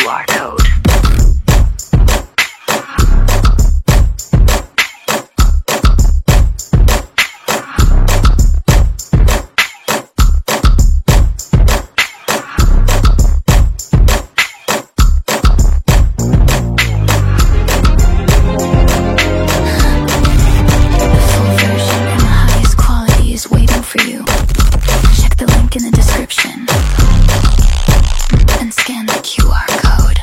QR code. In the description and scan the QR code.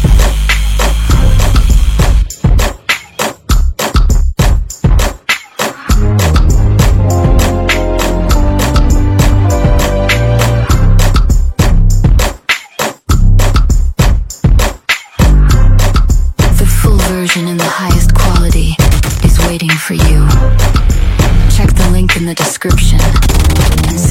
The full version in the highest quality is waiting for you. Check the link in the description and